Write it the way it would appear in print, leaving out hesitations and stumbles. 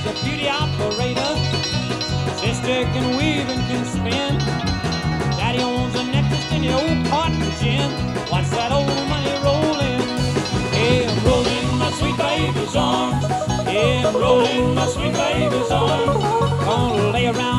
a beauty operator. Sister can weave and can spin. Daddy owns a necklace in the old cotton gin. Watch that old money rolling. Yeah, I'm rolling my sweet baby's arms. Yeah, I'm rolling my sweet baby's arms. Gonna lay around